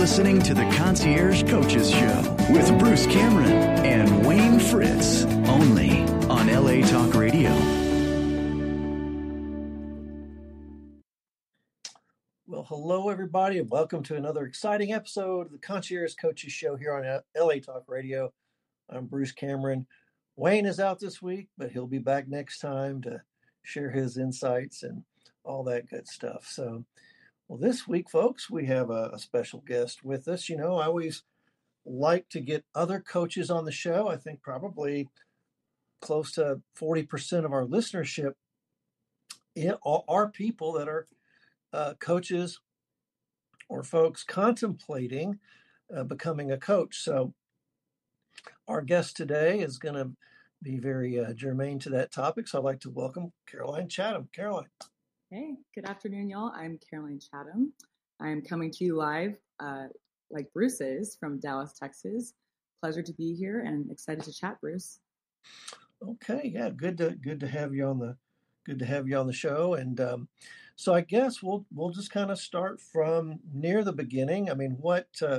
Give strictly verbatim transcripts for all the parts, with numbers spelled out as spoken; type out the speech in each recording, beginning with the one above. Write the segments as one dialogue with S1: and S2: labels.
S1: listening to the Concierge Coaches Show with Bruce Cameron and Wayne Fritz, only on L A Talk Radio.
S2: Well, hello, everybody, and welcome to another exciting episode of the Concierge Coaches Show here on L A Talk Radio. I'm Bruce Cameron. Wayne is out this week, but he'll be back next time to share his insights and all that good stuff. So, well, this week, folks, we have a, a special guest with us. You know, I always like to get other coaches on the show. I think probably close to forty percent of our listenership are people that are uh, coaches or folks contemplating uh, becoming a coach. So our guest today is going to be very uh, germane to that topic. So I'd like to welcome Caroline Chatham. Caroline.
S3: Hey, good afternoon, y'all. I'm Caroline Chatham. I'm coming to you live, uh, like Bruce is, from Dallas, Texas. Pleasure to be here and excited to chat, Bruce.
S2: Okay, yeah, good to good to have you on the good to have you on the show. And um, so I guess we'll we'll just kind of start from near the beginning. I mean, what, uh,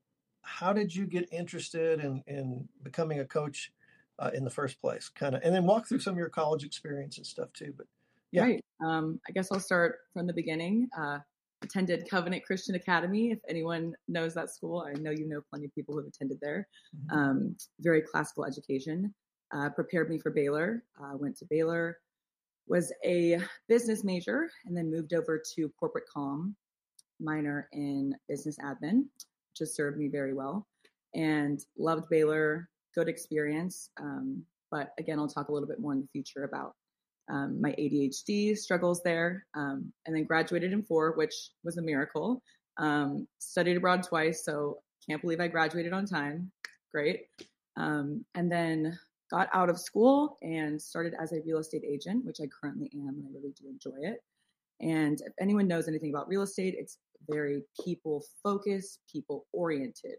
S2: how did you get interested in in becoming a coach uh, in the first place? Kind of, and then walk through some of your college experience and stuff too. But yeah.
S3: Right. Um, I guess I'll start from the beginning. Uh, attended Covenant Christian Academy. If anyone knows that school, I know you know plenty of people who have attended there. Mm-hmm. Um, very classical education. Uh, prepared me for Baylor. Uh, went to Baylor, was a business major, and then moved over to corporate comm, minor in business admin, which has served me very well. And loved Baylor. Good experience. Um, but again, I'll talk a little bit more in the future about Um, my A D H D struggles there, um, and then graduated in four, which was a miracle. Um, studied abroad twice, so can't believe I graduated on time. Great. Um, and then got out of school and started as a real estate agent, which I currently am, and I really do enjoy it. And if anyone knows anything about real estate, it's very people-focused, people-oriented.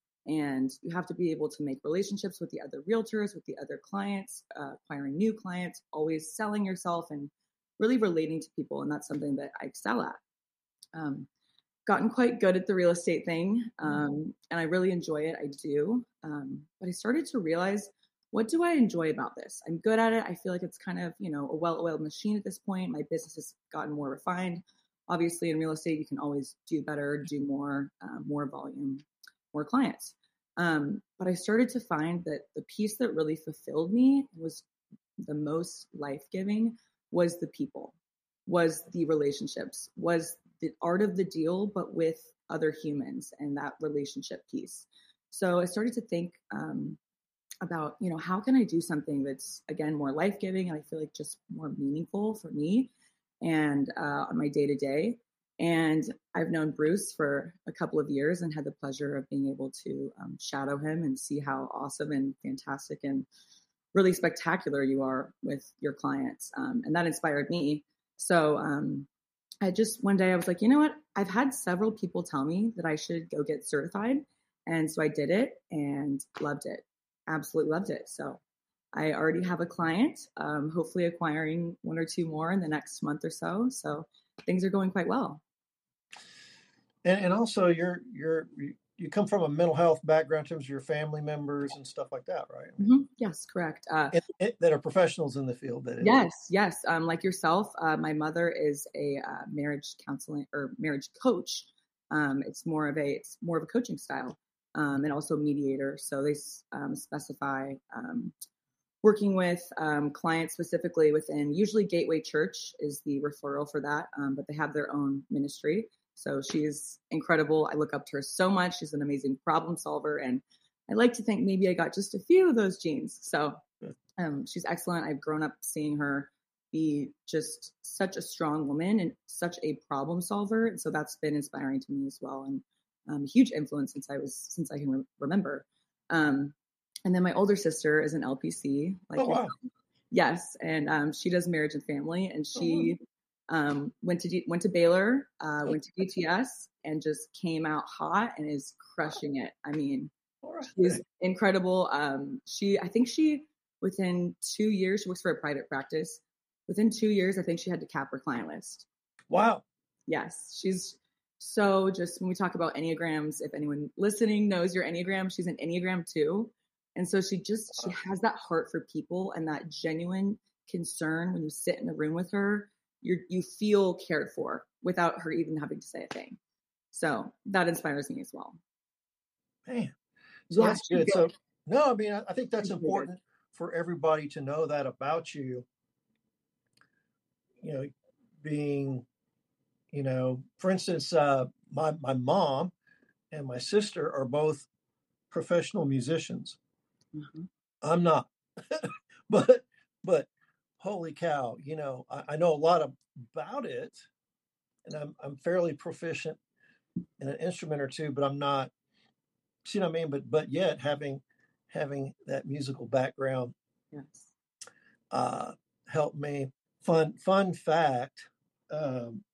S3: And you have to be able to make relationships with the other realtors, with the other clients, uh, acquiring new clients, always selling yourself and really relating to people. And that's something that I excel at. Um, gotten quite good at the real estate thing. Um, and I really enjoy it. I do. Um, but I started to realize, what do I enjoy about this? I'm good at it. I feel like it's kind of, you know, a well-oiled machine at this point. My business has gotten more refined. Obviously, in real estate, you can always do better, do more, uh, more volume, more clients. Um, but I started to find that the piece that really fulfilled me was the most life-giving was the people, was the relationships, was the art of the deal, but with other humans and that relationship piece. So I started to think um, about, you know, how can I do something that's, again, more life-giving and I feel like just more meaningful for me and uh, on my day-to-day. And I've known Bruce for a couple of years and had the pleasure of being able to um, shadow him and see how awesome and fantastic and really spectacular you are with your clients. Um, and that inspired me. So um, I just, one day I was like, you know what? I've had several people tell me that I should go get certified. And so I did it and loved it. Absolutely loved it. So I already have a client, um, hopefully acquiring one or two more in the next month or so. So things are going quite well.
S2: And, and also, you're you're you come from a mental health background in terms of your family members and stuff like that, right?
S3: Mm-hmm. Yes, correct. Uh,
S2: it, it, that are professionals in the field. That
S3: yes,
S2: is.
S3: yes. Um, like yourself, uh, my mother is a uh, marriage counseling or marriage coach. Um, it's more of a it's more of a coaching style, um, and also mediator. So they um, specify um, working with um, clients specifically within. Usually, Gateway Church is the referral for that, um, but they have their own ministry. So she's incredible. I look up to her so much. She's an amazing problem solver. And I like to think maybe I got just a few of those genes. So um, she's excellent. I've grown up seeing her be just such a strong woman and such a problem solver. And so that's been inspiring to me as well. And um, a huge influence since I was, since I can re- remember. Um, and then my older sister is an L P C. Like
S2: oh, wow.
S3: Yes. And um, she does marriage and family. And she... Oh, wow. Um, went to D- went to Baylor, uh, went to D T S, and just came out hot and is crushing it. I mean, right. She's incredible. Um, she, I think she, within two years, she works for a private practice. Within two years, I think she had to cap her client list.
S2: Wow.
S3: Yes, she's so just when we talk about Enneagrams, if anyone listening knows your Enneagram, she's an Enneagram two. And so she just, she has that heart for people and that genuine concern. When you sit in the room with her, you you feel cared for without her even having to say a thing. So that inspires me as well.
S2: Man, so
S3: Yeah,
S2: that's
S3: she's
S2: good.
S3: good.
S2: So no, I mean, I, I think that's
S3: She's good.
S2: important for everybody to know that about you. You know, being, you know, for instance, uh, my my mom and my sister are both professional musicians.
S3: Mhm.
S2: I'm not, but but holy cow, you know, I, I know a lot of, about it, and I'm I'm fairly proficient in an instrument or two, but I'm not. You know what I mean? But but yet having having that musical background
S3: Yes.
S2: uh, helped me. Fun fun fact. Um,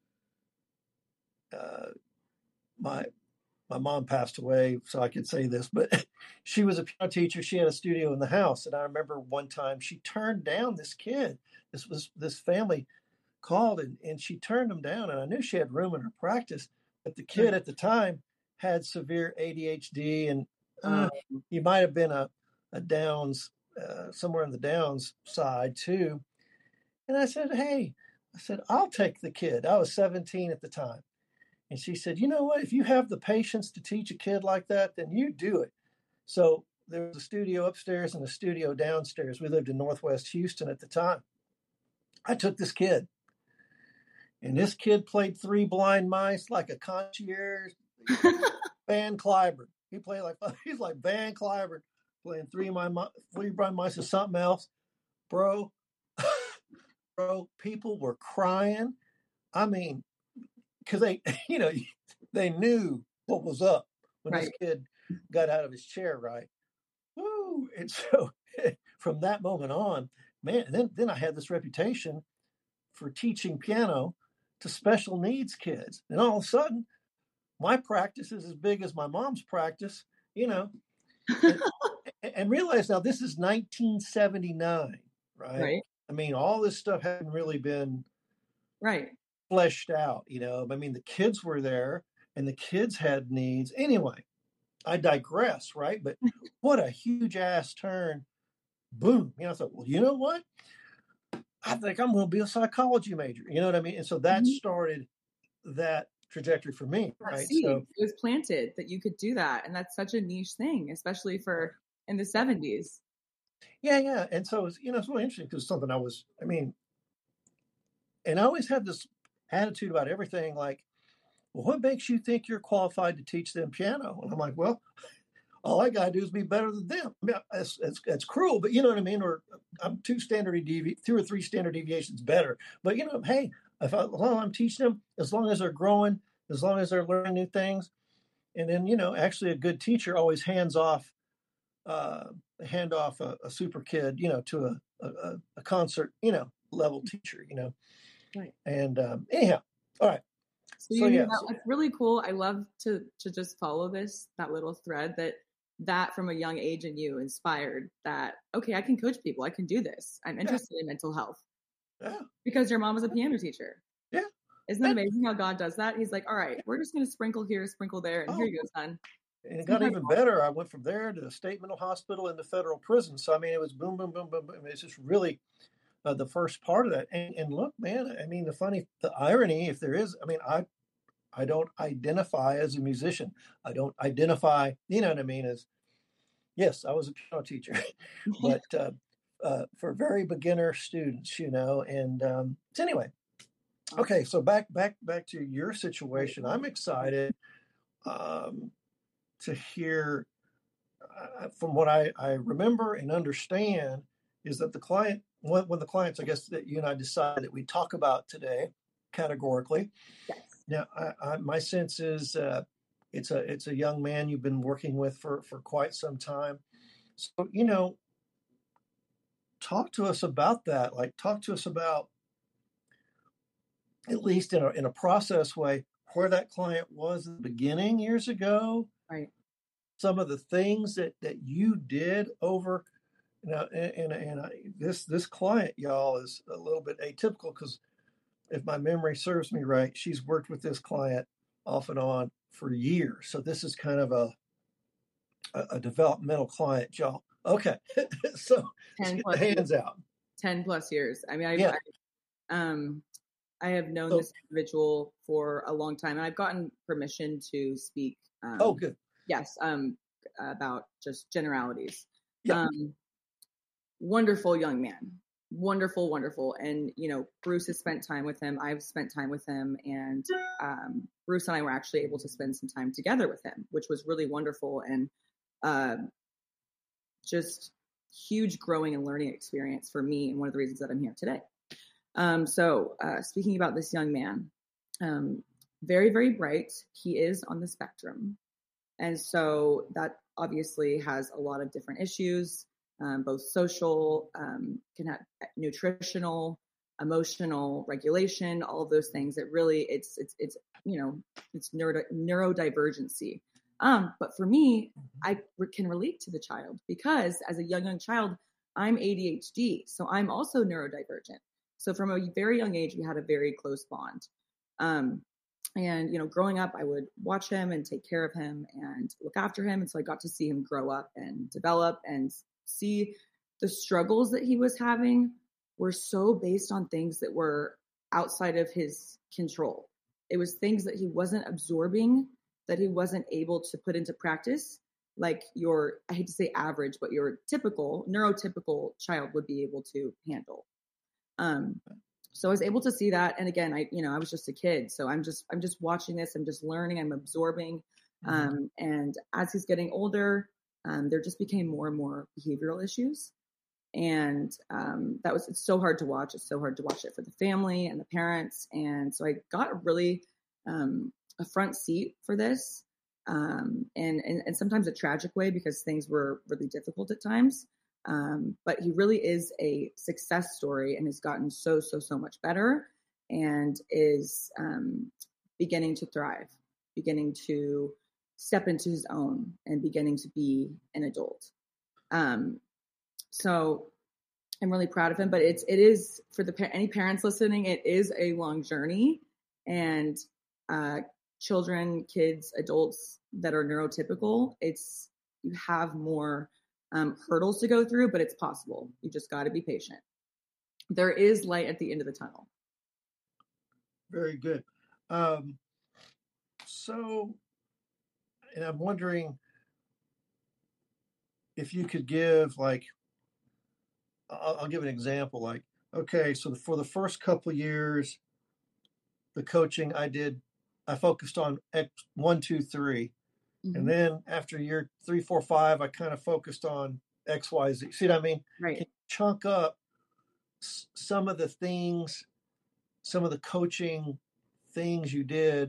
S2: uh, my my mom passed away, so I could say this, but she was a piano teacher. She had a studio in the house, and I remember one time she turned down this kid. This was this family called, and, and she turned him down, and I knew she had room in her practice, but the kid
S3: Right.
S2: at the time had severe A D H D, and uh,
S3: Um,
S2: he might have been a, a Downs, uh, somewhere in the Downs side too. And I said, hey, I said, I'll take the kid. I was seventeen at the time. And she said, you know what? If you have the patience to teach a kid like that, then you do it. So there was a studio upstairs and a studio downstairs. We lived in Northwest Houston at the time. I took this kid, and this kid played Three Blind Mice like a concierge. Van Cliburn. He played like he's like Van Cliburn playing Three My Three Blind Mice is something else, bro. Bro, people were crying. I mean, because they, you know, they knew what was up when
S3: right.
S2: this kid got out of his chair, right? Woo! And so from that moment on, man, then then I had this reputation for teaching piano to special needs kids, and all of a sudden, my practice is as big as my mom's practice, you know. And, and realize now this is nineteen seventy-nine, right?
S3: Right.
S2: I mean, all this stuff hadn't really been
S3: Right.
S2: fleshed out, you know. I mean, the kids were there and the kids had needs. Anyway, I digress, right? But what a huge ass turn. Boom. You know, I thought, well, you know what? I think I'm going to be a psychology major. You know what I mean? And so that
S3: Mhm.
S2: started that trajectory for me,
S3: That
S2: right?
S3: seed,
S2: So
S3: it was planted that you could do that. And that's such a niche thing, especially for in the seventies.
S2: yeah, yeah. And so, it's, you know, it's really interesting because something I was, I mean, and I always had this attitude about everything like, well, what makes you think you're qualified to teach them piano? And I'm like, well, all I got to do is be better than them. I mean, it's, it's, it's cruel, but you know what I mean? Or I'm two standard devi- two or three standard deviations better. But, you know, hey, if I, well, I'm teaching them, as long as they're growing, as long as they're learning new things. And then, you know, actually a good teacher always hands off, uh, hand off a, a super kid, you know, to a, a, a concert, you know, level teacher, you know.
S3: Right.
S2: And um, anyhow, all right.
S3: So,
S2: So,
S3: you knew
S2: yeah.
S3: that
S2: So,
S3: that's really cool. I love to to just follow this, that little thread that that from a young age in you inspired that, okay, I can coach people. I can do this. I'm
S2: yeah,
S3: interested in mental health
S2: yeah,
S3: because your mom was a piano teacher.
S2: yeah.
S3: Isn't that
S2: And,
S3: amazing how God does that? He's like, all right, we're just going to sprinkle here, sprinkle there, and here
S2: oh,
S3: you go, son.
S2: and it
S3: It's
S2: got even
S3: incredible.
S2: better. I went from there to the state mental hospital and the federal prison. So, I mean, it was boom, boom, boom, boom, boom. It's just really uh, the first part of that. And, and look, man, I mean, the funny, the irony, if there is, I mean, I, I don't identify as a musician. I don't identify, you know what I mean, as, yes, I was a piano teacher, but uh, uh, for very beginner students, you know, and um, so anyway, okay, so back, back, back to your situation. I'm excited um, to hear uh, from what I, I remember and understand is that the client, when, when the clients, I guess that you and I decided that we talk about today categorically.
S3: Yes.
S2: Now, I, I, my sense is uh, it's a it's a young man you've been working with for, for quite some time. So, you know, talk to us about that. Like, talk to us about, at least in a, in a process way, where that client was at the beginning years ago,
S3: Right.
S2: some of the things that, that you did over, you know, and, and, and I, this, this client, y'all, is a little bit atypical because if my memory serves me right, she's worked with this client off and on for years. So this is kind of a a, a developmental client, Joe. Okay, so let's
S3: ten
S2: get
S3: plus
S2: the hands
S3: years.
S2: out.
S3: ten plus years. I mean, I've,
S2: Yeah.
S3: I, um, I have known
S2: So-
S3: this individual for a long time, and I've gotten permission to speak. Um,
S2: Oh, good.
S3: Yes, um, about just generalities.
S2: Yeah.
S3: Um, wonderful young man. Wonderful, wonderful. And, you know, Bruce has spent time with him. I've spent time with him. And um, Bruce and I were actually able to spend some time together with him, which was really wonderful. And uh, just huge growing and learning experience for me. And one of the reasons that I'm here today. Um, so uh, speaking about this young man, um, very, very bright. He is on the spectrum. And so that obviously has a lot of different issues, um, both social, um, can have nutritional, emotional regulation, all of those things. It really, it's, it's, it's, you know, it's neuro, neurodivergency. Um, but for me, I re- can relate to the child because as a young, young child, I'm A D H D. So I'm also neurodivergent. So from a very young age, we had a very close bond. Um, And, you know, growing up, I would watch him and take care of him and look after him. And so I got to see him grow up and develop and see the struggles that he was having were so based on things that were outside of his control. It was things that he wasn't absorbing, that he wasn't able to put into practice, like your, I hate to say average, but your typical, neurotypical child would be able to handle. Um, So I was able to see that. And again, I, you know, I was just a kid. So I'm just, I'm just watching this. I'm just learning, I'm absorbing.
S2: Mm-hmm.
S3: Um, and as he's getting older, um, there just became more and more behavioral issues. And um, that was, it's so hard to watch. It's so hard to watch it for the family and the parents. And so I got a really um, a front seat for this. Um, and, and, and sometimes a tragic way because things were really difficult at times. Um, but he really is a success story and has gotten so, so, so much better and is um, beginning to thrive, beginning to step into his own and beginning to be an adult. Um, so I'm really proud of him, but it's, it is for the, any parents listening, it is a long journey, and uh, children, kids, adults that are neurotypical, it's, you have more Um, hurdles to go through, but it's possible. You just got to be patient. There is light at the end of the tunnel.
S2: Very good. Um, so, and I'm wondering if you could give, like, I'll, I'll give an example. Like, okay, so the, for the first couple of years, the coaching I did, I focused on X, one, two, three.
S3: Mm-hmm.
S2: And then after year three, four, five, I kind of focused on X, Y, Z. See what I mean?
S3: Right.
S2: Can you chunk up s- some of the things, some of the coaching things you did?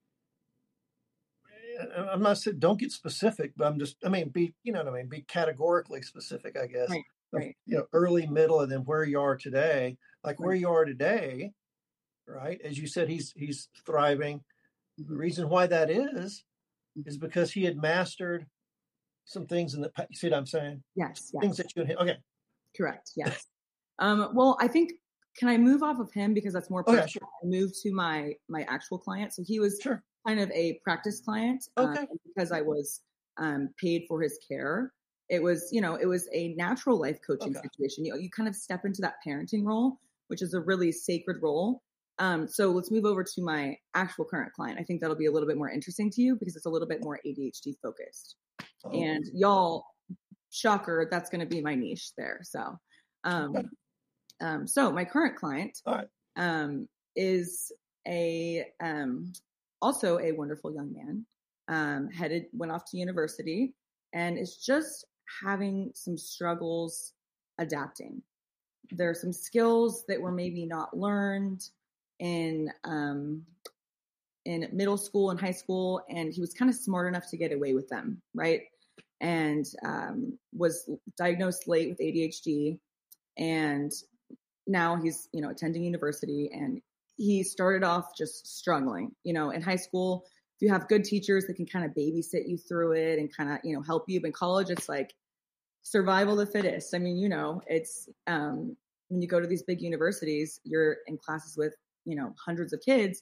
S2: I'm not saying don't get specific, but I'm just, I mean, be, you know what I mean? Be categorically specific, I guess.
S3: Right.
S2: Of,
S3: Right.
S2: you know, early, middle, and then where you are today. Like where
S3: Right.
S2: you are today, right? As you said, he's he's thriving.
S3: Mm-hmm.
S2: The reason why that is, is because he had mastered some things in the past. You see what I'm saying?
S3: Yes. Yes.
S2: Things that you and him. Okay.
S3: Correct. Yes. um, well, I think, can I move off of him because that's more
S2: Oh,
S3: personal?
S2: yeah, sure.
S3: I move to my, my actual client. So he was
S2: Sure.
S3: kind of a practice client.
S2: Okay.
S3: Um, because I was um, paid for his care. It was, you know, it was a natural life coaching
S2: Okay.
S3: situation. You know, you kind of step into that parenting role, which is a really sacred role. Um, so let's move over to my actual current client. I think that'll be a little bit more interesting to you because it's a little bit more A D H D focused.
S2: Oh.
S3: And y'all, shocker, that's going to be my niche there. So, um,
S2: Okay.
S3: um, so my current client
S2: All right.
S3: um, is a um, also a wonderful young man. Um, headed went off to university and is just having some struggles adapting. There are some skills that were maybe not learned in um, in middle school and high school, and he was kind of smart enough to get away with them, right? And um, was diagnosed late with A D H D, and now he's, you know, attending university, and he started off just struggling. You know, in high school, if you have good teachers that can kind of babysit you through it and kind of, you know, help you. But in college, it's like survival of the fittest. I mean, you know, it's um, when you go to these big universities, you're in classes with, you know, hundreds of kids,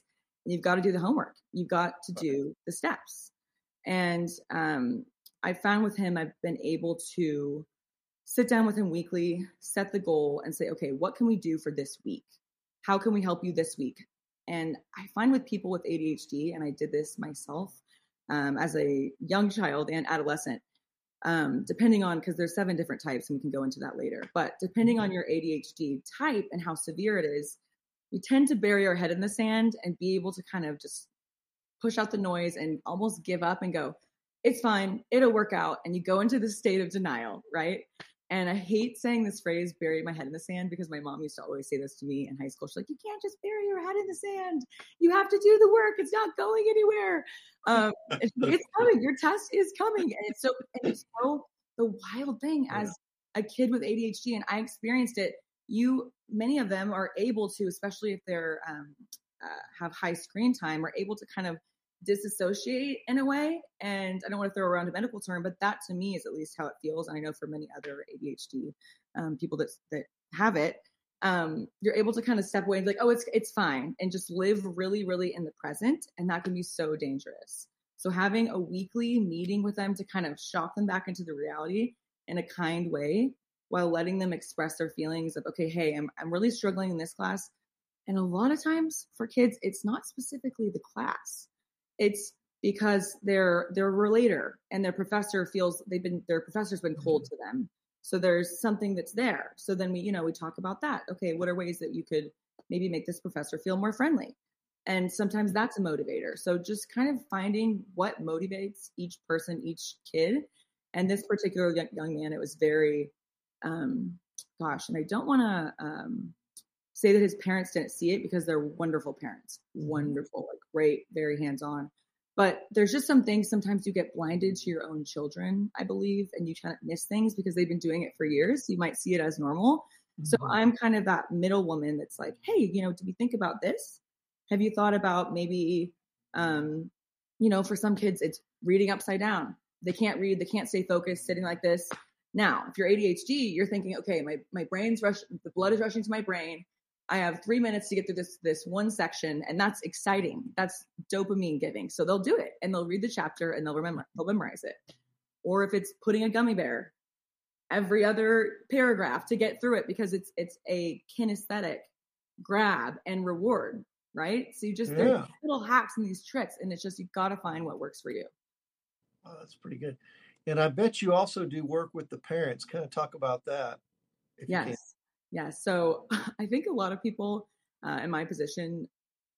S3: you've got to do the homework. You've got to do the steps. And um, I found with him, I've been able to sit down with him weekly, set the goal and say, okay, what can we do for this week? How can we help you this week? And I find with people with A D H D, and I did this myself um, as a young child and adolescent, um, depending on, because there's seven different types and we can go into that later, but depending on your A D H D type and how severe it is, we tend to bury our head in the sand and be able to kind of just push out the noise and almost give up and go, it's fine, it'll work out. And you go into this state of denial, right? And I hate saying this phrase, bury my head in the sand, because my mom used to always say this to me in high school. She's like, you can't just bury your head in the sand. You have to do the work. It's not going anywhere. Um, it's, it's coming. Your test is coming. And it's so, and it's so the wild thing as a kid with A D H D, and I experienced it. You, many of them are able to, especially if they're um, uh, have high screen time, are able to kind of disassociate in a way. And I don't want to throw around a medical term, but that to me is at least how it feels. And I know for many other A D H D um, people that that have it, um, you're able to kind of step away and be like, oh, it's it's fine, and just live really, really in the present. And that can be so dangerous. So having a weekly meeting with them to kind of shock them back into the reality in a kind way, while letting them express their feelings of, okay, hey, I'm I'm really struggling in this class. And a lot of times for kids, it's not specifically the class. It's because they're they're a relator and their professor feels they've been their professor's been cold to them. So there's something that's there. So then we, you know, we talk about that. Okay, what are ways that you could maybe make this professor feel more friendly? And sometimes that's a motivator. So just kind of finding what motivates each person, each kid. And this particular young man, it was very, um, gosh, and I don't want to um, say that his parents didn't see it, because they're wonderful parents, wonderful, like great, very hands-on. But there's just some things, sometimes you get blinded to your own children, I believe, and you kind of miss things because they've been doing it for years. You might see it as normal. Mm-hmm. So I'm kind of that middle woman that's like, hey, you know, did we think about this? Have you thought about maybe, um, you know, for some kids, it's reading upside down. They can't read, they can't stay focused, sitting like this. Now, if you're A D H D, you're thinking, okay, my, my brain's rush, the blood is rushing to my brain. I have three minutes to get through this, this one section. And that's exciting. That's dopamine giving. So they'll do it and they'll read the chapter and they'll remember, they'll memorize it. Or if it's putting a gummy bear every other paragraph to get through it, because it's, it's a kinesthetic grab and reward, right? So you just, yeah. There's little hacks and these tricks, and it's just, you've got to find what works for you.
S2: Oh, that's pretty good. And I bet you also do work with the parents. Kind of talk about that. If
S3: yes.
S2: You can.
S3: Yeah. So I think a lot of people uh, in my position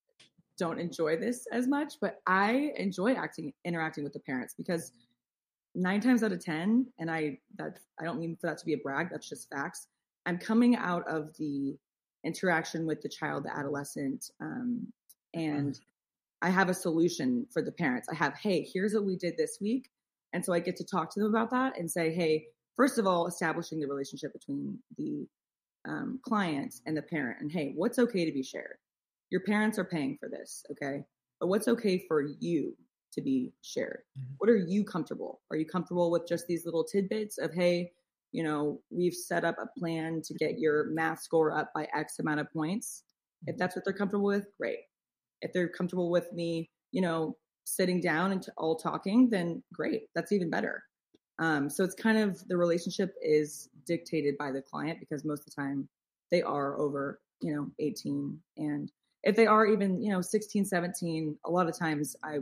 S3: don't enjoy this as much, but I enjoy acting, interacting with the parents, because nine times out of ten, and I, that I don't mean for that to be a brag, that's just facts. I'm coming out of the interaction with the child, the adolescent, um, and I have a solution for the parents. I have, hey, here's what we did this week. And so I get to talk to them about that and say, hey, first of all, establishing the relationship between the um, client and the parent. And hey, what's okay to be shared? Your parents are paying for this, okay? But what's okay for you to be shared? Mm-hmm. What are you comfortable? Are you comfortable with just these little tidbits of, hey, you know, we've set up a plan to get your math score up by X amount of points. If that's what they're comfortable with, great. If they're comfortable with me, you know, sitting down and t- all talking, then great. That's even better. Um, so it's kind of, the relationship is dictated by the client, because most of the time they are over, you know, eighteen. And if they are even, you know, sixteen, seventeen, a lot of times I,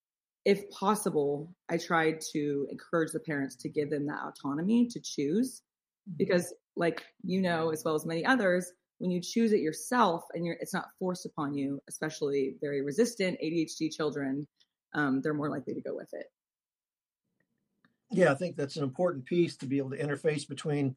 S3: if possible, I try to encourage the parents to give them that autonomy to choose, because like, you know, as well as many others, when you choose it yourself and you're, it's not forced upon you, especially very resistant A D H D children, um, they're more likely to go with it.
S2: Yeah, I think that's an important piece, to be able to interface between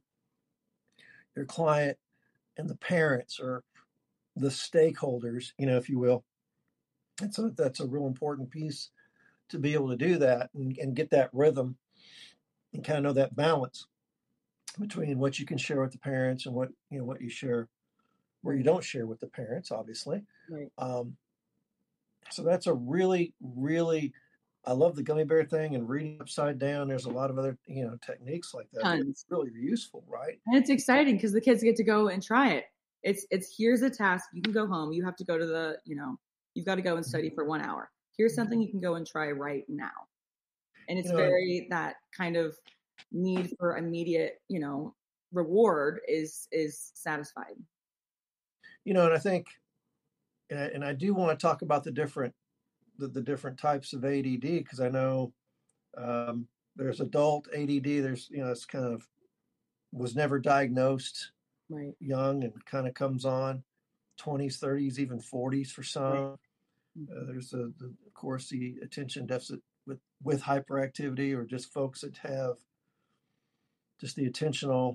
S2: your client and the parents, or the stakeholders, you know, if you will. And so that's a real important piece, to be able to do that and, and get that rhythm and kind of know that balance between what you can share with the parents and what, you know, what you share, where you don't share with the parents, obviously.
S3: Right.
S2: Um, so that's a really, really, I love the gummy bear thing and reading upside down. There's a lot of other, you know, techniques like that.
S3: Tons.
S2: It's really useful, right?
S3: And it's exciting because the kids get to go and try it. It's, it's, here's a task. You can go home. You have to go to the, you know, you've got to go and study for one hour. Here's something you can go and try right now. And it's
S2: You know,
S3: very, that kind of need for immediate, you know, reward is, is satisfied.
S2: You know, and I think, and I, and I do want to talk about the different, the, the different types of A D D, because I know um, there's adult A D D. There's, you know, it's kind of was never diagnosed
S3: right.
S2: young and kind of comes on twenties, thirties, even forties for some.
S3: Right.
S2: Uh, there's, a, the, of course, the attention deficit with, with hyperactivity, or just folks that have just the attentional,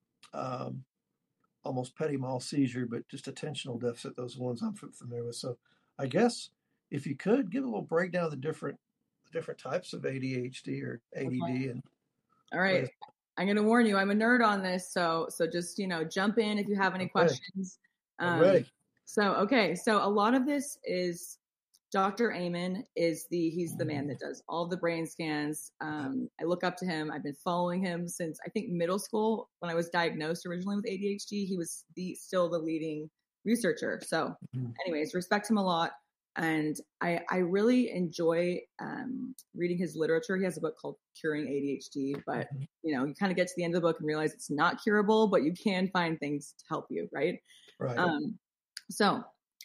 S2: um, almost petit mal seizure, but just attentional deficit. Those are ones I'm familiar with. So I guess if you could give a little breakdown of the different the different types of A D H D or A D D. Okay. And
S3: all right. I'm going to warn you, I'm a nerd on this. So, so just, you know, jump in if you have any okay. questions.
S2: Um, I'm ready.
S3: So, okay. So a lot of this is Doctor Amen is the, he's the man that does all the brain scans. Um, I look up to him. I've been following him since I think middle school when I was diagnosed originally with A D H D. He was the, still the leading researcher. So anyways, respect him a lot. And I, I really enjoy um, reading his literature. He has a book called Curing A D H D, but you know, you kind of get to the end of the book and realize it's not curable, but you can find things to help you. Right.
S2: Right.
S3: Um, so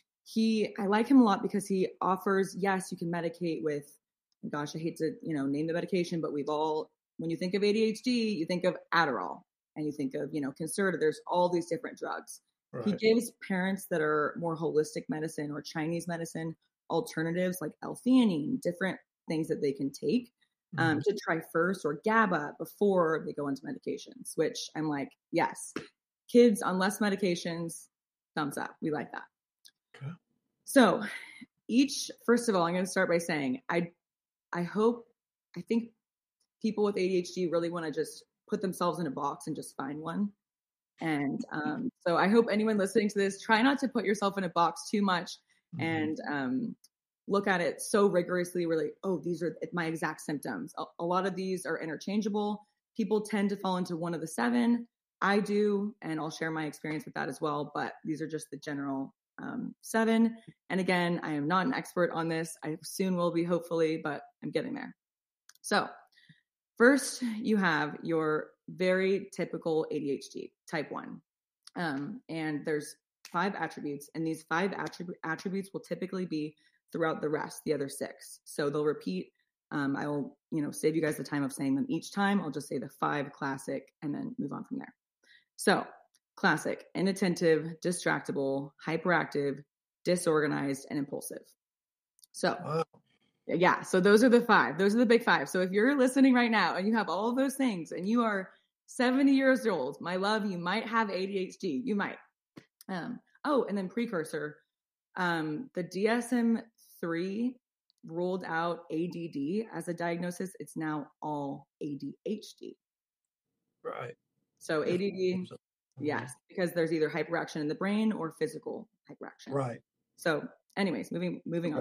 S3: he, I like him a lot because he offers, yes, you can medicate with, gosh, I hate to, you know, name the medication, but we've all, when you think of A D H D, you think of Adderall and you think of, you know, Concerta. There's all these different drugs. Right. He gives parents that are more holistic medicine or Chinese medicine alternatives like L-theanine, different things that they can take um, mm-hmm. to try first, or GABA before they go into medications, which I'm like, yes, kids on less medications, thumbs up. We like that. Okay. So each, first of all, I'm going to start by saying, I, I hope, I think people with A D H D really want to just put themselves in a box and just find one. And um, so I hope anyone listening to this, try not to put yourself in a box too much mm-hmm. and um, look at it so rigorously. Really, oh, these are my exact symptoms. A, a lot of these are interchangeable. People tend to fall into one of the seven. I do, and I'll share my experience with that as well. But these are just the general um, seven. And again, I am not an expert on this. I soon will be, hopefully, but I'm getting there. So first, you have your very typical A D H D, type one. Um, and there's five attributes, and these five attrib- attributes will typically be throughout the rest, the other six. So they'll repeat. Um, I will, you know, save you guys the time of saying them each time. I'll just say the five classic and then move on from there. So classic: inattentive, distractible, hyperactive, disorganized, and impulsive. So wow. Yeah. So those are the five. Those are the big five. So if you're listening right now and you have all of those things and you are seventy years old, my love, you might have A D H D. You might. Um, oh, and then precursor. Um, the D S M three ruled out A D D as a diagnosis. It's now all A D H D.
S2: Right.
S3: So A D D, yes, because there's either hyperaction in the brain or physical hyperaction.
S2: Right.
S3: So anyways, moving, moving on.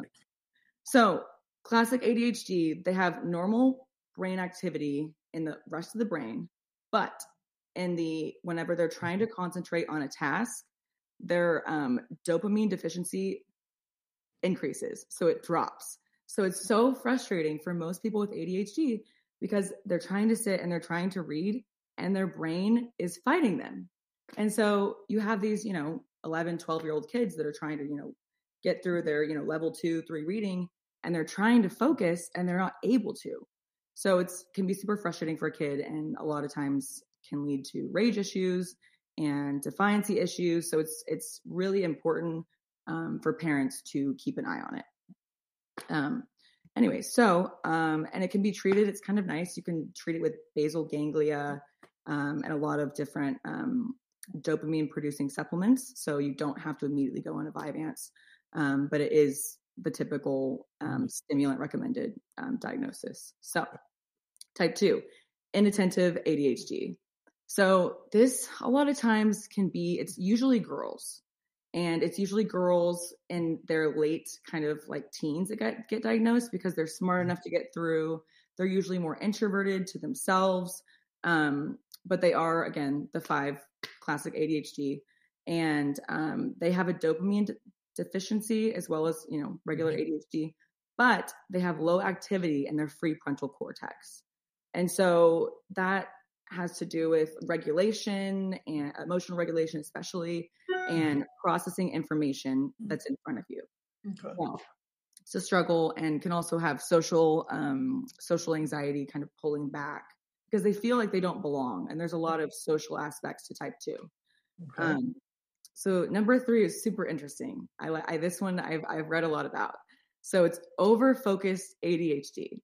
S3: So classic A D H D, they have normal brain activity in the rest of the brain, but in the, whenever they're trying to concentrate on a task, their um, dopamine deficiency increases. So it drops. So it's so frustrating for most people with A D H D because they're trying to sit and they're trying to read and their brain is fighting them. And so you have these, you know, eleven, twelve year old kids that are trying to, you know, get through their, you know, level two, three reading, and they're trying to focus and they're not able to. So it's can be super frustrating for a kid, and a lot of times can lead to rage issues and defiancy issues. So it's it's really important um, for parents to keep an eye on it. Um, anyway, so um, and it can be treated. It's kind of nice. You can treat it with basal ganglia um, and a lot of different um, dopamine producing supplements. So you don't have to immediately go on a Vyvanse, um, but it is the typical um, stimulant recommended um, diagnosis. So type two, inattentive A D H D. So this a lot of times can be, it's usually girls, and it's usually girls in their late kind of like teens that get, get diagnosed because they're smart enough to get through. They're usually more introverted to themselves. Um, but they are, again, the five classic A D H D, and um, they have a dopamine deficiency as well as, you know, regular
S2: Mhm.
S3: A D H D, but they have low activity in their free frontal cortex. And so that has to do with regulation and emotional regulation, especially, and processing information that's in front of you.
S2: Okay.
S3: Well, it's a struggle and can also have social, um, social anxiety kind of pulling back because they feel like they don't belong. And there's a lot of social aspects to type two.
S2: Okay.
S3: Um, so number three is super interesting. I, I this one I've I've read a lot about. So it's over focused A D H D.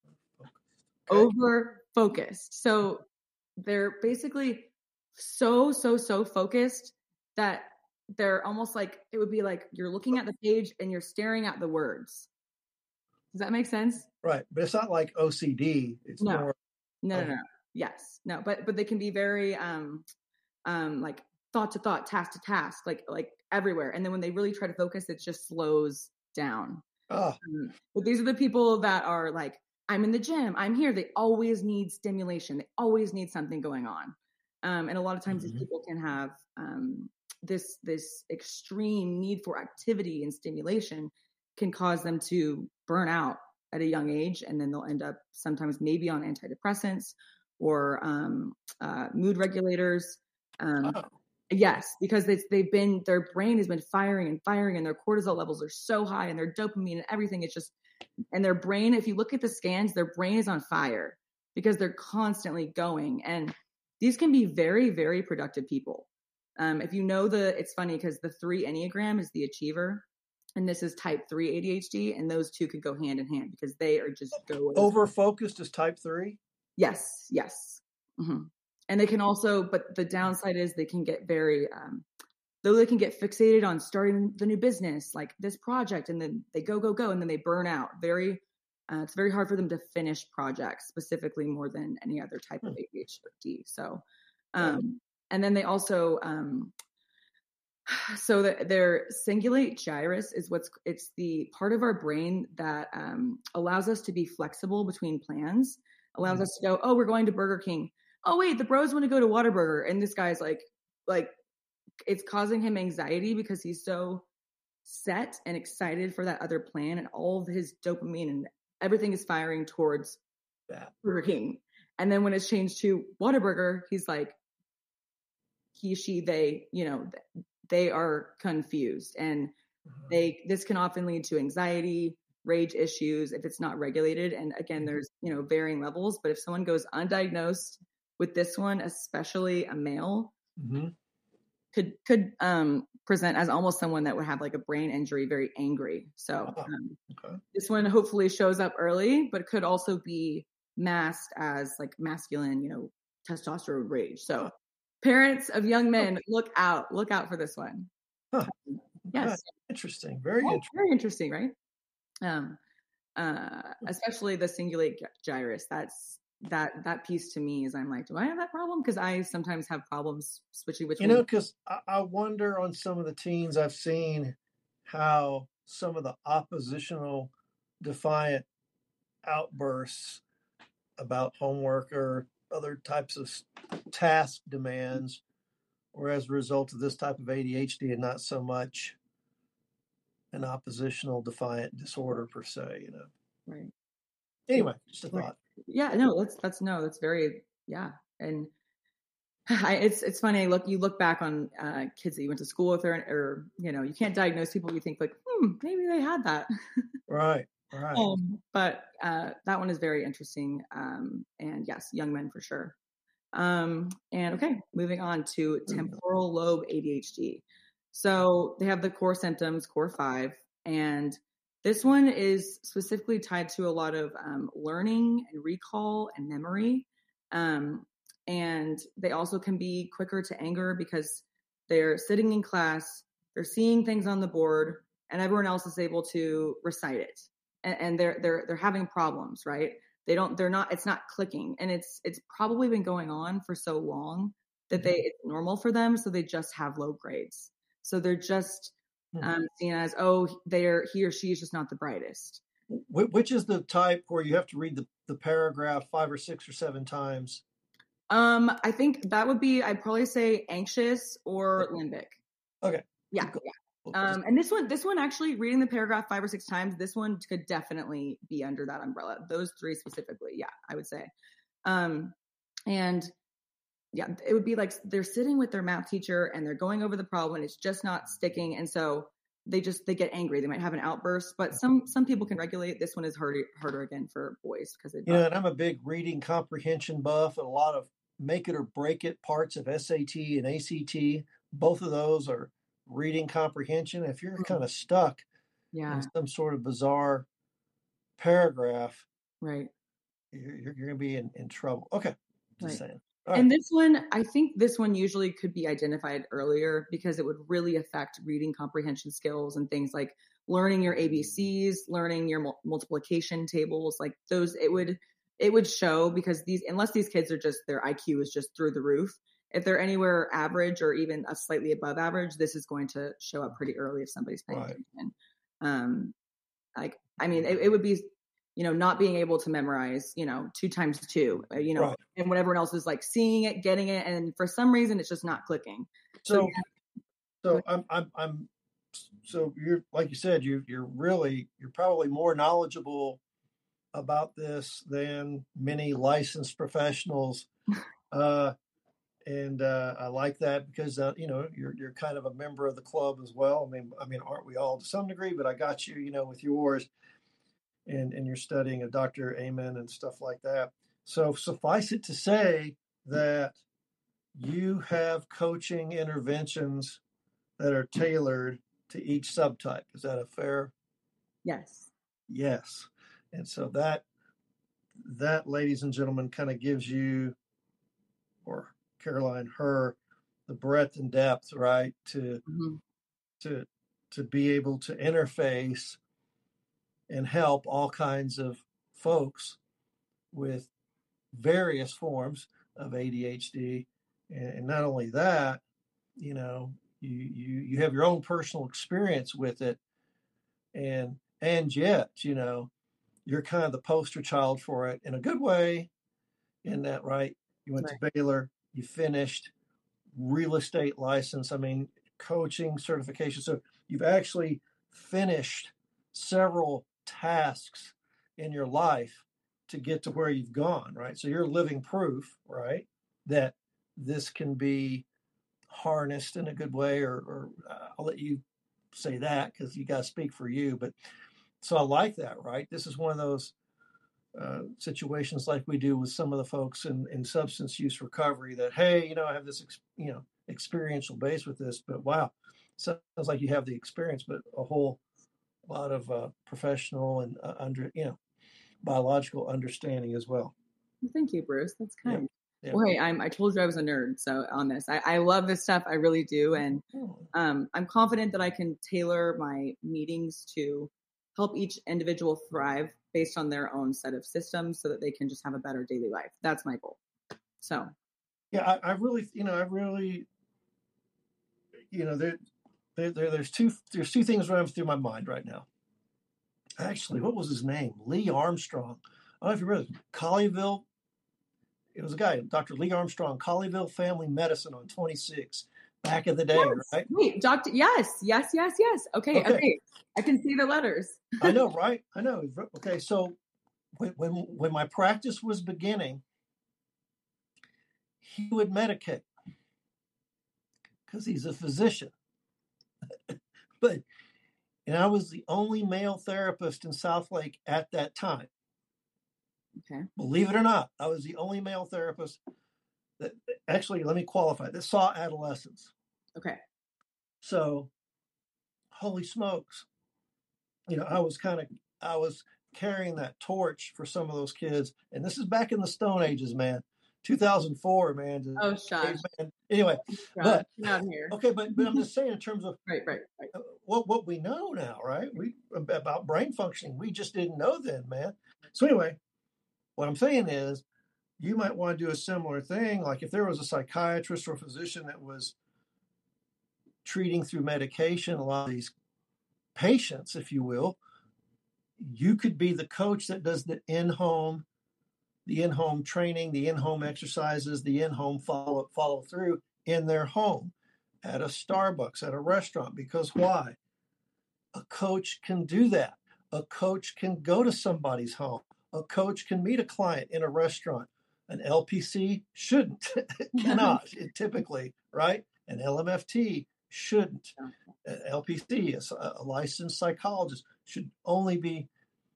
S2: Okay.
S3: Over focused. So they're basically so so so focused that they're almost like it would be like you're looking at the page and you're staring at the words. Does that make sense?
S2: Right, but it's not like O C D. It's
S3: No.
S2: more.
S3: No, no,
S2: Okay.
S3: no. Yes, no, but but they can be very um um like thought to thought, task to task, like like everywhere. And then when they really try to focus, it just slows down.
S2: Oh,
S3: Um, but these are the people that are like, I'm in the gym, I'm here. They always need stimulation. They always need something going on. Um, and a lot of times
S2: Mhm.
S3: these people can have um, this this extreme need for activity and stimulation can cause them to burn out at a young age, and then they'll end up sometimes maybe on antidepressants or um, uh, mood regulators. Um,
S2: oh.
S3: Yes, because it's, they've been, their brain has been firing and firing and their cortisol levels are so high and their dopamine and everything. It's just, and their brain, if you look at the scans, their brain is on fire because they're constantly going. And these can be very, very productive people. Um, if you know the, it's funny because the three Enneagram is the achiever and this is type three A D H D, and those two could go hand in hand because they are just go
S2: Over focused is type three.
S3: Yes, yes. Mm-hmm. And they can also, but the downside is they can get very, um, though they can get fixated on starting the new business, like this project, and then they go, go, go, and then they burn out. Very, uh, it's very hard for them to finish projects, specifically more than any other type of A D H D. So, um, and then they also, um, so that their cingulate gyrus is what's, it's the part of our brain that um, allows us to be flexible between plans, allows us to go, oh, we're going to Burger King. Oh, wait, the bros want to go to Whataburger. And this guy's like, like, it's causing him anxiety because he's so set and excited for that other plan, and all of his dopamine and everything is firing towards
S2: that
S3: Burger King. And then when it's changed to Whataburger, he's like, he, she, they, you know, they are confused, and they, this can often lead to anxiety, rage issues if it's not regulated. And again, there's, you know, varying levels, but if someone goes undiagnosed with this one, especially a male,
S2: mm-hmm.
S3: could could um, present as almost someone that would have like a brain injury, very angry. So um,
S2: okay.
S3: This one hopefully shows up early, but could also be masked as like masculine, you know, testosterone rage. So parents of young men, look out, look out for this one.
S2: Huh.
S3: Yes.
S2: Right. Interesting. Very
S3: yeah,
S2: interesting.
S3: Very interesting, right? Um, uh, especially the cingulate gyrus. That's that that piece to me is I'm like, do I have that problem? Because I sometimes have problems switching between.
S2: You know, because I, I wonder on some of the teens I've seen how some of the oppositional, defiant outbursts about homework or other types of task demands were as a result of this type of A D H D and not so much an oppositional defiant disorder per se, you know.
S3: Right.
S2: Anyway, just a
S3: right.
S2: thought.
S3: Yeah, no, that's that's no, that's very yeah, and I, it's it's funny. Look, you look back on uh, kids that you went to school with, or, or you know, you can't diagnose people. You think like, hmm, maybe they had that.
S2: Right. Right.
S3: Um, but uh, that one is very interesting. Um, and yes, young men for sure. Um, and okay, moving on to temporal lobe A D H D. So they have the core symptoms, core five, and this one is specifically tied to a lot of um, learning and recall and memory. Um, and they also can be quicker to anger because they're sitting in class, they're seeing things on the board, and everyone else is able to recite it. And, and they're they're they're having problems, right? They don't, they're not, it's not clicking. And it's, it's probably been going on for so long that they, it's normal for them. So they just have low grades. So they're just um, seen as, oh, they're, he or she is just not the brightest.
S2: Which is the type where you have to read the, the paragraph five or six or seven times?
S3: Um, I think that would be, I'd probably say anxious or limbic.
S2: Okay.
S3: Yeah. Yeah. Um, and this one, this one actually, reading the paragraph five or six times, this one could definitely be under that umbrella. Those three specifically, yeah, I would say. Um, and yeah, it would be like they're sitting with their math teacher and they're going over the problem and it's just not sticking. And so they just, they get angry. They might have an outburst, but some, some people can regulate. This one is harder, harder again for boys because they,
S2: yeah, and I'm a big reading comprehension buff, and a lot of make it or break it parts of S A T and A C T. Both of those are reading comprehension. If you're kind of stuck
S3: yeah,
S2: in some sort of bizarre paragraph,
S3: right,
S2: you're, you're, you're going to be in, in trouble. Okay. Just
S3: right.
S2: saying.
S3: And this one, I think this one usually could be identified earlier because it would really affect reading comprehension skills and things like learning your A B Cs, learning your mul- multiplication tables, like those, it would, it would show because these, unless these kids are just, their I Q is just through the roof. If they're anywhere average or even a slightly above average, this is going to show up pretty early if somebody's paying
S2: Right.
S3: attention. Um, like, I mean, it, it would be, you know, not being able to memorize, you know, two times two, uh, you know,
S2: Right.
S3: and when everyone else is like seeing it, getting it. And for some reason, it's just not clicking.
S2: So,
S3: So,
S2: so I'm, I'm, I'm, so you're, like you said, you, you're really, you're probably more knowledgeable about this than many licensed professionals. Uh, and, uh, I like that because, uh, you know, you're, you're kind of a member of the club as well. I mean, I mean, aren't we all to some degree, but I got you, you know, with yours. And, and you're studying a Doctor Amen and stuff like that. So suffice it to say that you have coaching interventions that are tailored to each subtype. Is that a fair?
S3: yes.
S2: Yes. And so that, that, ladies and gentlemen, kind of gives you, or Caroline, her, the breadth and depth, right, to,
S3: Mm-hmm.
S2: to, to be able to interface and help all kinds of folks with various forms of A D H D. And not only that, you know, you, you, you have your own personal experience with it. And, and yet, you know, you're kind of the poster child for it in a good way in that, right? You went
S3: Right.
S2: to Baylor, you finished real estate license. I mean, coaching certification. So you've actually finished several tasks in your life to get to where you've gone, right? So you're living proof, right, that this can be harnessed in a good way, or, or uh, I'll let you say that because you got to speak for you. But so I like that, right? This is one of those uh, situations like we do with some of the folks in, in substance use recovery that, hey, you know, I have this, ex- you know, experiential base with this, but wow, sounds like you have the experience, but a whole lot of uh, professional and uh, under, you know, biological understanding as well.
S3: Thank you, Bruce. That's kind.
S2: Yeah.
S3: Well, hey, I'm, I told you I was a nerd. So on this, I, I love this stuff. I really do. And um, I'm confident that I can tailor my meetings to help each individual thrive based on their own set of systems so that they can just have a better daily life. That's my goal. So.
S2: Yeah, I, I really, you know, I really, you know, there, there, there, there's two, there's two things running through my mind right now. Actually, what was his name? Lee Armstrong. I don't know if you remember Colleyville. It was a guy, Doctor Lee Armstrong, Colleyville Family Medicine on twenty-six back in the day,
S3: yes.
S2: right?
S3: Wait, doctor. Yes, yes, yes, yes. Okay, okay, okay. I can see the letters.
S2: I know, right? I know. Okay, so when, when when my practice was beginning, he would medicate because he's a physician. But and I was the only male therapist in Southlake at that time.
S3: Okay.
S2: Believe it or not, I was the only male therapist that actually, let me qualify, that saw adolescents.
S3: Okay.
S2: So, holy smokes. You know, I was kind of, I was carrying that torch for some of those kids. And this is back in the Stone Ages, man. two thousand four, man.
S3: Oh, shush.
S2: Anyway, but,
S3: not here.
S2: Okay, but, but I'm just saying in terms of
S3: right, right, right.
S2: what what we know now, right? We about brain functioning, we just didn't know then, man. So anyway, what I'm saying is, you might want to do a similar thing. Like if there was a psychiatrist or physician that was treating through medication a lot of these patients, if you will, you could be the coach that does the in-home, the in-home training, the in-home exercises, the in-home follow follow through in their home. at a Starbucks, at a restaurant. Because why? A coach can do that. A coach can go to somebody's home. A coach can meet a client in a restaurant. An L P C shouldn't, cannot, it typically, right? An L M F T shouldn't. An L P C, a, a licensed psychologist, should only be,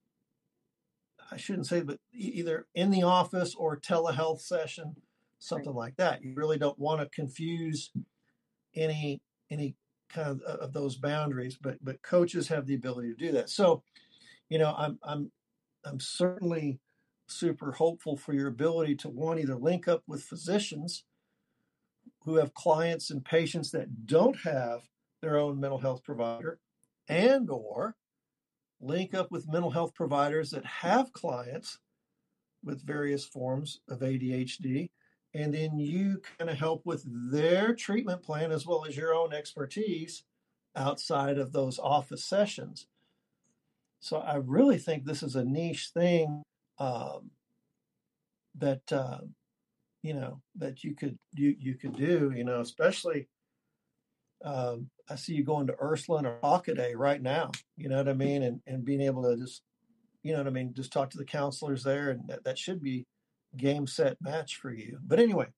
S2: I shouldn't say, but either in the office or telehealth session, something right. like that. You really don't want to confuse any any kind of, of those boundaries, but but coaches have the ability to do that. So, you know, I'm I'm I'm certainly super hopeful for your ability to, one, either link up with physicians who have clients and patients that don't have their own mental health provider, and or link up with mental health providers that have clients with various forms of A D H D, and then you kind of help with their treatment plan as well as your own expertise outside of those office sessions. So I really think this is a niche thing um, that uh, you know that you could you you could do. You know, especially um, I see you going to Ursuline or Hockaday right now. You know what I mean, and and being able to just you know what I mean, just talk to the counselors there, and that, that should be game, set, match for you. But anyway,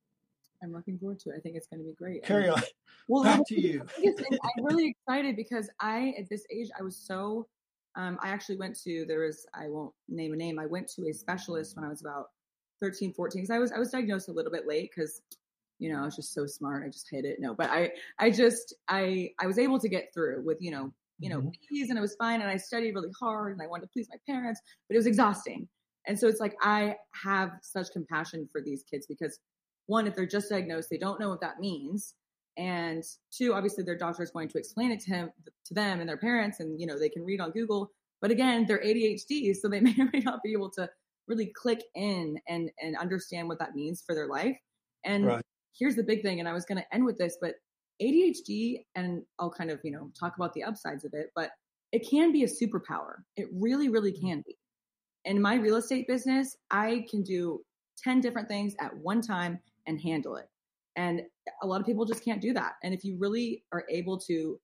S3: I'm looking forward to it. I think it's going to be great.
S2: Carry on.
S3: Well,
S2: back to you.
S3: I'm really excited because I, at this age, I was so. Um, I actually went to, there was, I won't name a name. I went to a specialist when I was about thirteen, fourteen. Cause I was, I was diagnosed a little bit late cause, you know, I was just so smart. I just hit it. No, but I, I just, I, I was able to get through with, you know, you know,
S2: Mhm.
S3: B's, and it was fine. And I studied really hard and I wanted to please my parents, but it was exhausting. And so it's like, I have such compassion for these kids because, one, if they're just diagnosed, they don't know what that means. And two, obviously their doctor is going to explain it to him, to them and their parents, and, you know, they can read on Google, but again, they're A D H D. So they may or may not be able to really click in and, and understand what that means for their life. And
S2: Right.
S3: here's the big thing. And I was going to end with this, but A D H D, and I'll kind of, you know, talk about the upsides of it, but it can be a superpower. It really, really can be. In my real estate business, I can do ten different things at one time and handle it. And a lot of people just can't do that. And if you really are able to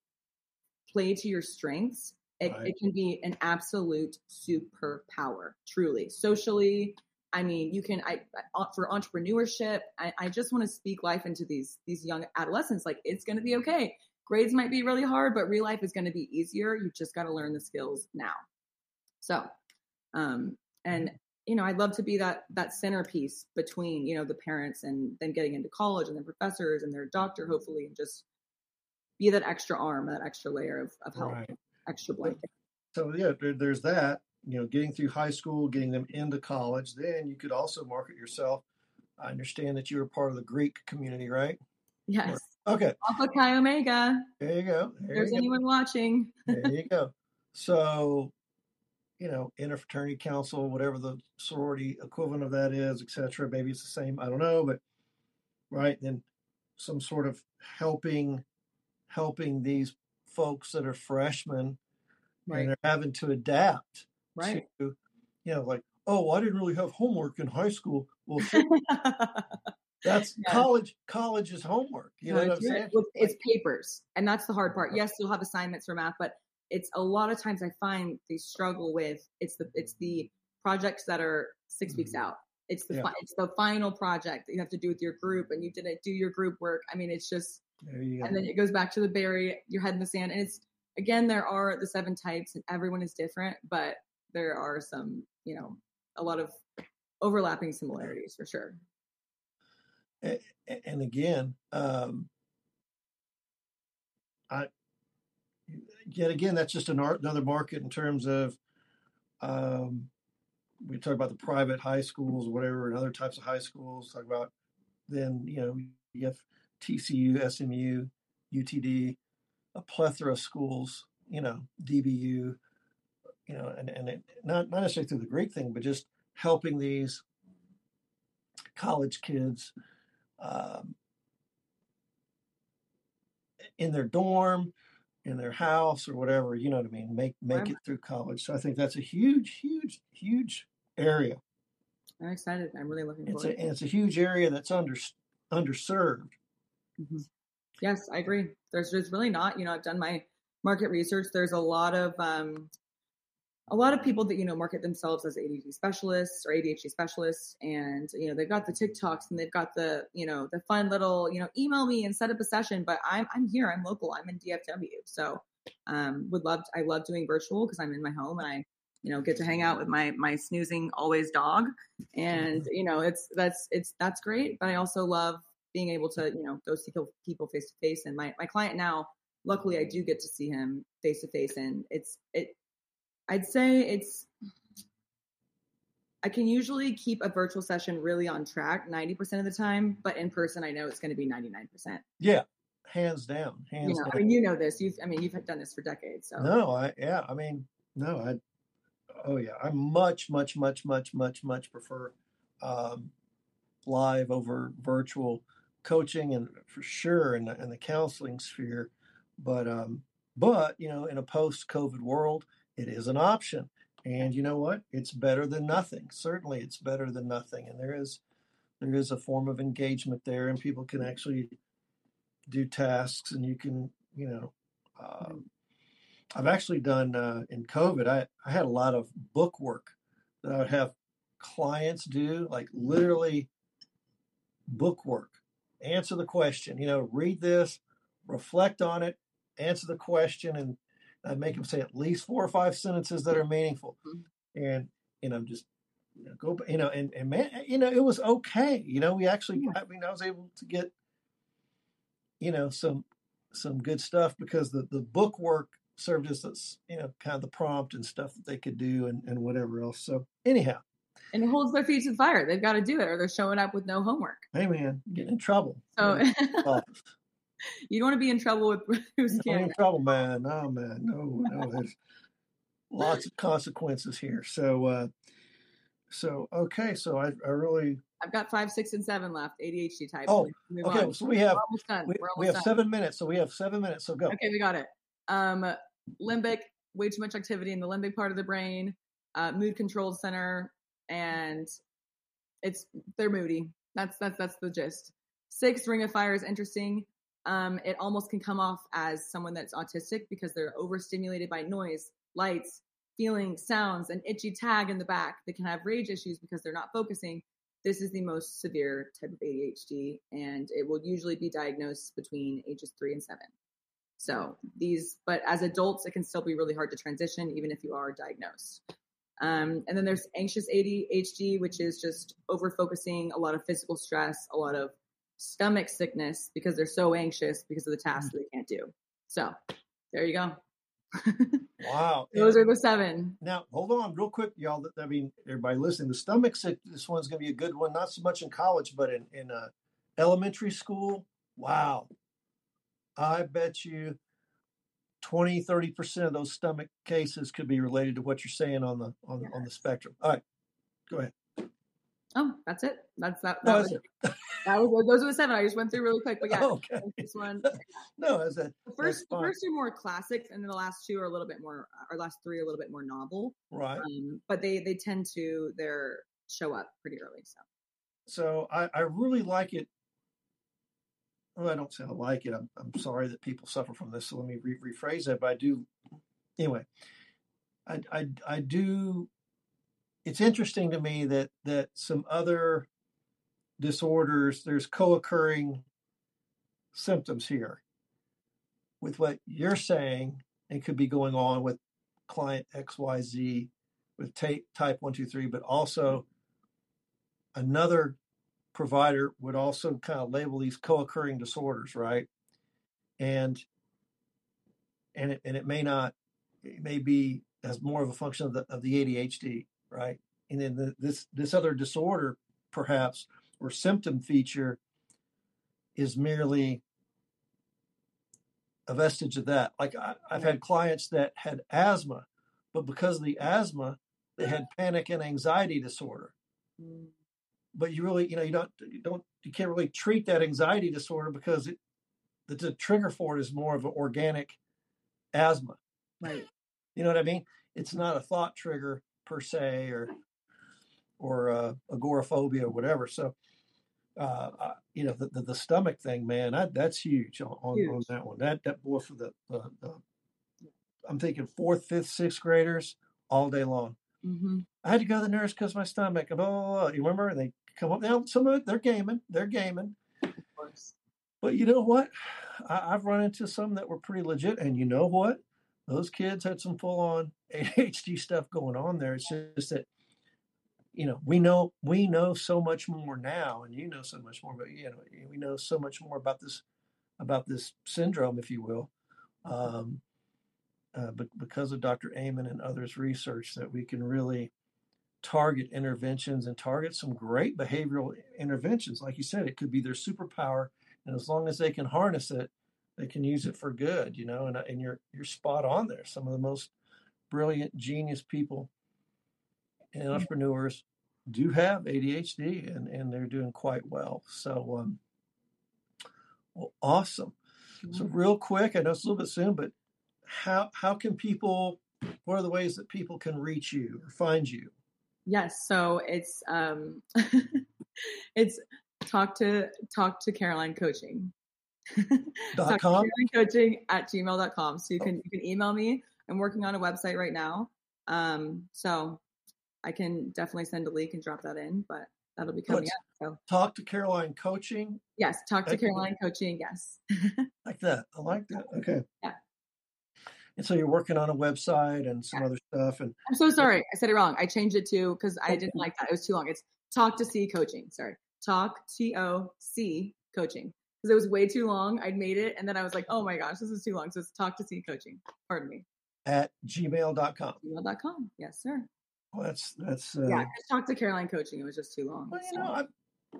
S3: play to your strengths, it,
S2: Right.
S3: it can be an absolute superpower, truly. Socially, I mean, you can, I, for entrepreneurship, I, I just want to speak life into these, these young adolescents. Like, it's going to be okay. Grades might be really hard, but real life is going to be easier. You just got to learn the skills now. So, um, and you know, I'd love to be that, that centerpiece between, you know, the parents and then getting into college and then professors and their doctor, hopefully, and just be that extra arm, that extra layer of, of help,
S2: Right.
S3: extra blanket.
S2: So yeah, there, there's that, you know, getting through high school, getting them into college. Then you could also market yourself. I understand that you were part of the Greek community, right?
S3: Yes.
S2: Or, okay.
S3: Alpha Chi Omega.
S2: There you go. There
S3: If there's
S2: you
S3: anyone
S2: go.
S3: watching.
S2: There you go. So, you know, interfraternity council, whatever the sorority equivalent of that is, et cetera. Maybe it's the same. I don't know, but right. Then some sort of helping, helping these folks that are freshmen
S3: Right.
S2: and they're having to adapt
S3: Right.
S2: to, you know, like, oh, I didn't really have homework in high school. Well, shit, that's
S3: Yeah.
S2: college. College is homework. You know what I'm
S3: That's right.
S2: saying?
S3: Well, it's papers, and that's the hard part. Yes, you'll have assignments for math, but it's a lot of times I find they struggle with it's the it's the projects that are six weeks out. It's the
S2: Yeah.
S3: fi- it's the final project that you have to do with your group, and you didn't do your group work. I mean, it's just,
S2: There you go.
S3: and then it goes back to the bury your head in the sand. And it's, again, there are the seven types, and everyone is different, but there are some, you know, a lot of overlapping similarities for sure.
S2: A- a- And again, um, I yet again that's just an art, another market in terms of um, we talk about the private high schools, whatever, and other types of high schools. Talk about then you know you have T C U, S M U, U T D, a plethora of schools. You know, D B U. You know, and and it, not not necessarily through the Greek thing, but just helping these college kids um, in their dorm, in their house, or whatever. You know what I mean? Make make
S3: Right.
S2: it through college. So I think that's a huge, huge, huge area.
S3: I'm excited. I'm really looking
S2: It's
S3: forward.
S2: a and it's a huge area that's under underserved.
S3: Mhm. Yes, I agree. There's there's really not, you know, I've done my market research. There's a lot of um, a lot of people that, you know, market themselves as A D D specialists or A D H D specialists. And, you know, they've got the TikToks and they've got the, you know, the fun little, you know, email me and set up a session, but I'm, I'm here, I'm local, I'm in D F W. So, um, would love, to, I love doing virtual because I'm in my home and I, you know, get to hang out with my, my snoozing always dog. And, you know, it's, that's, it's, that's great. But I also love being able to, you know, go see people face to face. And my, my client now, luckily I do get to see him face to face, and it's, it, I'd say it's, I can usually keep a virtual session really on track ninety percent of the time, but in person, I know it's going to be ninety-nine percent.
S2: Yeah. Hands down. Hands
S3: you know,
S2: down.
S3: I mean, you know this, you've, I mean, you've done this for decades. So
S2: no, I, yeah, I mean, no, I, oh yeah, I much, much, much, much, much, much prefer, um, live over virtual coaching, and for sure in the, in the counseling sphere. But, um, but, you know, in a post-COVID world, it is an option. And you know what? It's better than nothing. Certainly it's better than nothing. And there is, there is a form of engagement there, and people can actually do tasks, and you can, you know, um, I've actually done, uh, in COVID, I, I had a lot of book work that I would have clients do, like literally book work, answer the question, you know, read this, reflect on it, answer the question, and I'd make them say at least four or five sentences that are meaningful. And, you know, just, you know, go, you know, and, and man, you know, it was okay. You know, we actually, I mean, I was able to get, you know, some, some good stuff because the, the book work served as, you know, kind of the prompt and stuff that they could do, and, and whatever else. So anyhow.
S3: And it holds their feet to the fire. They've got to do it, or they're showing up with no homework.
S2: Hey man, getting in trouble.
S3: So you don't want to be in trouble with Bruce Cameron.
S2: In trouble, man. No, man. No, no. There's lots of consequences here. So, uh, so okay. So I, I really.
S3: I've got five, six, and seven left. A D H D type.
S2: Oh, okay. On. So we have.
S3: We're almost done.
S2: We,
S3: We're almost
S2: we have
S3: done.
S2: seven minutes. So we have seven minutes. So go.
S3: Okay, we got it. Um, limbic, way too much activity in the limbic part of the brain. Uh, mood control center, and it's they're moody. That's that's that's the gist. Six, ring of fire is interesting. Um, it almost can come off as someone that's autistic because they're overstimulated by noise, lights, feeling, sounds, an itchy tag in the back. They can have rage issues because they're not focusing. This is the most severe type of A D H D, and it will usually be diagnosed between ages three and seven. So these, but as adults, it can still be really hard to transition, even if you are diagnosed. Um, and then there's anxious A D H D, which is just over focusing, a lot of physical stress, a lot of stomach sickness because they're so anxious because of the tasks that they can't do. So there you go.
S2: Wow.
S3: Those and are the seven.
S2: Now, hold on real quick, y'all. I mean, everybody listening, the stomach sick, this one's going to be a good one. Not so much in college, but in, in uh, elementary school. Wow. I bet you twenty, thirty percent of those stomach cases could be related to what you're saying on the, on, yes. on the spectrum. All right, go ahead.
S3: Oh, that's it. That's that. That,
S2: no,
S3: was,
S2: that's
S3: it. that was those are the seven. I just went through really quick, but yeah,
S2: okay.
S3: This one.
S2: no, that's a,
S3: the first. The first two are more classic, and then the last two are a little bit more. Our last three are a little bit more novel.
S2: Right.
S3: Um, but they they tend to their show up pretty early. So.
S2: So I, I really like it. Well, I don't say I like it. I'm I'm sorry that people suffer from this. So let me re- rephrase that. But I do. Anyway, I I I do. It's interesting to me that that some other disorders, there's co-occurring symptoms here with what you're saying, and could be going on with client X Y Z with t- type one, two, three, but also another provider would also kind of label these co-occurring disorders, right? And and it and it may not, it may be as more of a function of the of the A D H D, right? And then the, this this other disorder, perhaps, or symptom feature, is merely a vestige of that. Like I, I've had clients that had asthma, but because of the asthma, they had panic and anxiety disorder. Mm. But you really, you know, you don't, you don't, you can't really treat that anxiety disorder because it, the, the trigger for it is more of an organic asthma.
S3: Right.
S2: You know what I mean? It's not a thought trigger per se, or or uh, agoraphobia or whatever. So, uh, uh, you know, the, the, the stomach thing, man, I, that's huge on, on,
S3: Huge.
S2: on that one. That, that boy for the, the, the, I'm thinking fourth, fifth, sixth graders all day long.
S3: Mm-hmm.
S2: I had to go to the nurse because my stomach, blah, blah, blah. You remember? They come up now. Some of it, they're gaming, they're gaming.
S3: Of course.
S2: But you know what? I, I've run into some that were pretty legit. And you know what? Those kids had some full on A D H D stuff going on there. It's just that, you know, we know, we know so much more now, and you know so much more, but you know, we know so much more about this, about this syndrome, if you will. Um, uh, but because of Doctor Amen and others' research, that we can really target interventions and target some great behavioral interventions. Like you said, it could be their superpower, and as long as they can harness it, they can use it for good, you know, and, and you're, you're spot on there. Some of the most brilliant, genius people and entrepreneurs do have A D H D, and, and they're doing quite well. So, um, well, awesome. So real quick, I know it's a little bit soon, but how, how can people, what are the ways that people can reach you or find you?
S3: Yes. So it's, um, it's talk to, talk to Caroline Coaching.
S2: Dot com?
S3: Coaching at gmail dot com. So you can, you can email me. I'm working on a website right now. Um, so I can definitely send a link and drop that in, but that'll be coming up. So
S2: talk to Caroline Coaching.
S3: Yes. Talk to Caroline Coaching. Yes.
S2: Like that. I like that. Okay.
S3: Yeah.
S2: And so you're working on a website and some yeah. other stuff. And
S3: I'm so sorry. I said it wrong. I changed it to, cause I didn't like that. It was too long. It's Talk to C Coaching. Sorry. Talk T O C Coaching. Cause it was way too long. I'd made it. And then I was like, oh my gosh, this is too long. So it's Talk to C Coaching. Pardon me.
S2: At gmail dot com.
S3: gmail dot com. Yes, sir.
S2: Well, that's, that's, uh,
S3: yeah. Just Talk to Caroline Coaching. It was just too long.
S2: Well, you
S3: so.
S2: know, I'm,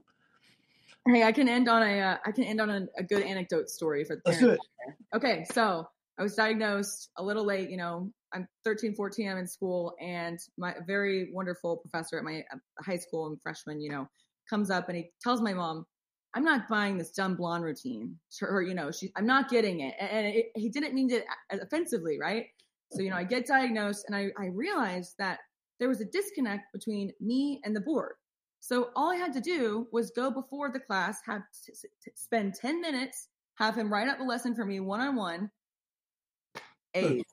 S3: Hey, I can end on a, uh, I can end on a, a good anecdote story for the
S2: Let's do it.
S3: Okay. So I was diagnosed a little late, you know, I'm thirteen, fourteen, I'm in school, and my very wonderful professor at my high school and freshman, you know, comes up and he tells my mom, I'm not buying this dumb blonde routine. Or, you know, she, I'm not getting it. And it, he didn't mean it offensively. Right. So, you know, I get diagnosed and I, I realized that there was a disconnect between me and the board. So all I had to do was go before the class, have t- t- spend ten minutes, have him write up a lesson for me one-on-one. A's,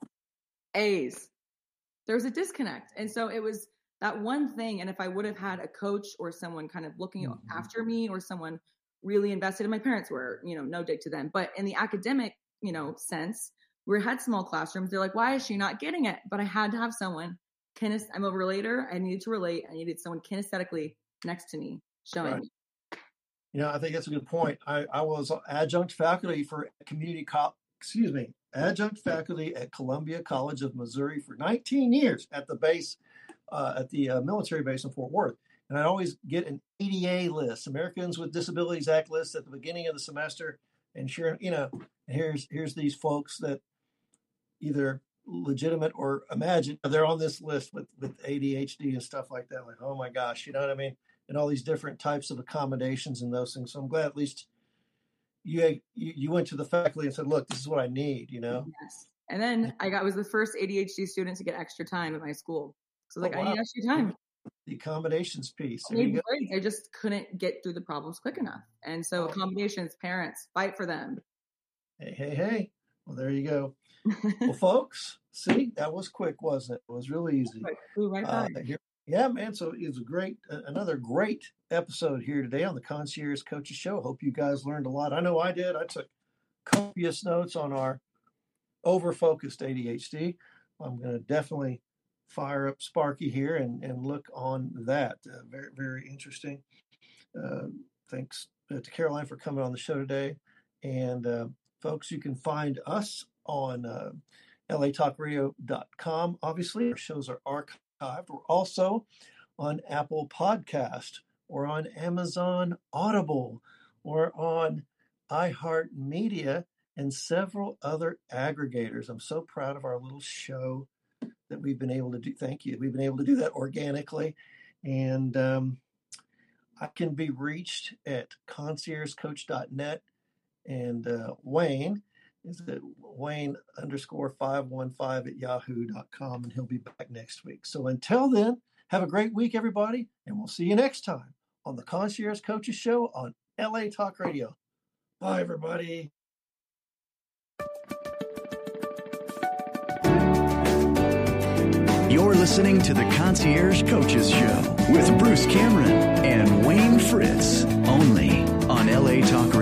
S3: A's. There was a disconnect. And so it was that one thing. And if I would have had a coach or someone kind of looking mm-hmm. after me, or someone really invested in, my parents were, you know, no dig to them. But in the academic, you know, sense, we had small classrooms. They're like, why is she not getting it? But I had to have someone, kinest- I'm a relator. I needed to relate. I needed someone kinesthetically next to me showing
S2: right.
S3: me.
S2: You know, I think that's a good point. I, I was adjunct faculty for community college, excuse me, adjunct faculty at Columbia College of Missouri for nineteen years at the base, uh, at the uh, military base in Fort Worth. And I always get an A D A list, Americans with Disabilities Act list, at the beginning of the semester. And sure, you know, here's here's these folks that either legitimate or imagined, they're on this list with, with A D H D and stuff like that. Like, oh my gosh, you know what I mean? And all these different types of accommodations and those things. So I'm glad at least you you, you went to the faculty and said, look, this is what I need, you know?
S3: Yes. And then I got was the first A D H D student to get extra time at my school. So like, oh, wow. I need extra time.
S2: The accommodations piece.
S3: I, need breaks. I just couldn't get through the problems quick enough. And so accommodations, parents, fight for them.
S2: Hey, hey, hey. Well, there you go. Well, folks, see, that was quick, wasn't it? It was really easy.
S3: Right uh,
S2: here, yeah, man. So it was a great, uh, another great episode here today on the Concierge Coaches Show. Hope you guys learned a lot. I know I did. I took copious notes on our over-focused A D H D. I'm going to definitely fire up Sparky here and, and look on that. Uh, very, very interesting. Uh, thanks to Caroline for coming on the show today. And uh, folks, you can find us on uh, L A talk radio dot com. Obviously, our shows are archived. We're also on Apple Podcast, or on Amazon Audible, or on iHeartMedia, and several other aggregators. I'm so proud of our little show that we've been able to do. Thank you. We've been able to do that organically. And um, I can be reached at concierge coach dot net. And uh, Wayne is at Wayne underscore five one five at yahoo dot com. And he'll be back next week. So until then, have a great week, everybody. And we'll see you next time on the Concierge Coaches Show on L A Talk Radio. Bye, everybody.
S1: You're listening to the Concierge Coaches Show with Bruce Cameron and Wayne Fritz, only on L A Talk Radio.